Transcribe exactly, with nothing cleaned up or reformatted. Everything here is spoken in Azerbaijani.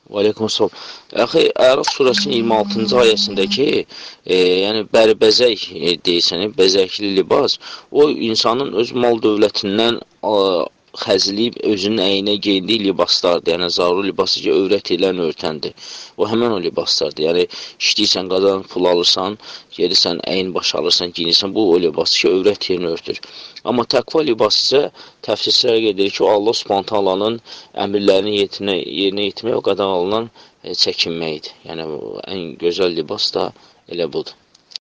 Aleykum salam. Əxi, Ərəf surəsinin iyirmi altıncı ayəsindəki, e, yəni bərbəzək e, deyilsən, bəzəkli libas, o insanın öz mal dövlətindən a, xəzləyib özünün əyinə geyindiyi libaslardır. Yəni, zarur libası ki, övrət edən örtəndir. O, həmən o libaslardır. Yəni, işləyirsən, qadan pul alırsan, gedirsən, əyin baş alırsan, giyinirsən, bu o libası ki, övrət yerini örtür. Amma təqva libası isə təfsirçilərə gedir ki, o Allah Subhanahu taalanın əmrlərini yerinə, yerinə yetirmək, o qadağan olunan e, çəkinməkdir. Yəni, ən gözəl libas da elə budur.